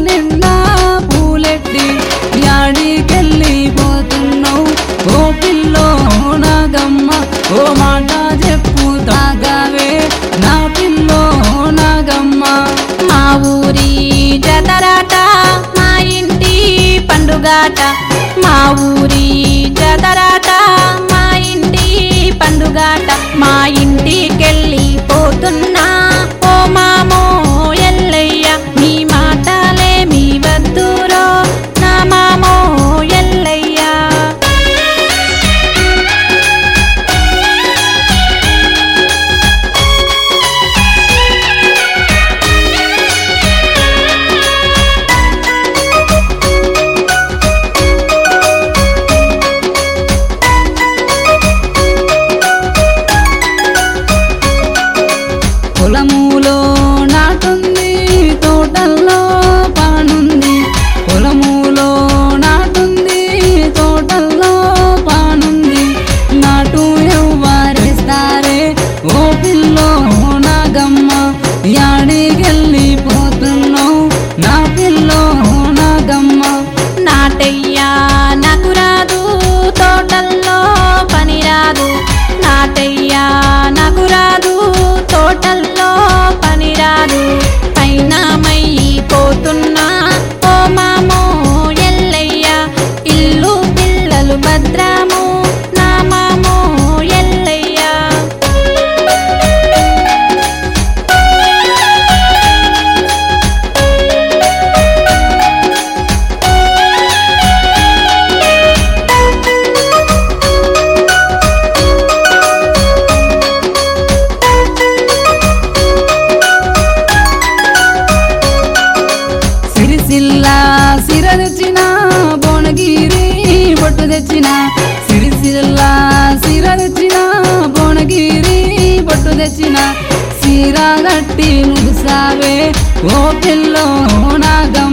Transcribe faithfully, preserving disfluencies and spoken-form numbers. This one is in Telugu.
నిండా పూలెట్టి యాడికెళ్ళిపోతున్నావు ఓ పిల్లో నాగమ్మ ఓ మాట చెప్పు తాగావే నా పిల్లో నాగమ్మ మా ఊరి జాతరాట మా ఇంటి పండుగాట మా ఊరి జాతరాట మా ఇంటి పండుగాట మా ఇంటికెళ్ళి పోతున్నా ఓ మామో ఎల్లయ్య నీ మాటలేమి వద్దురో నా మామో ఎల్లయ్య పొలములో నాటుంది తోటల్లో పానుంది పొలములో నాటుంది తోటల్లో పానుంది నాటు ఎవ్వరేస్తారే ఓ పిల్లో నాగమ్మ యాడికెళ్ళిపోతున్నావు నా పిల్లో నాగమ్మ నాటయ్యా నాకు రాదు తోటల్లో పని రాదు నాటయ్యా నాకు రాదు తోటల్లో పని రాదు పైన పోతున్నా ఓ మామో ఎల్లయ్య ఇల్లు పిల్లలు భద్రము నా మామో ఎల్లయ్య సిరిసిల్లా సిర తెచ్చిన భువనగిరి బొట్టు తెచ్చిన సిరిసిల్లా సిర తెచ్చిన భువనగిరి బొట్టు తెచ్చిన సిరా గట్టి ముసావే ఓ పిల్లో నాగమ్మ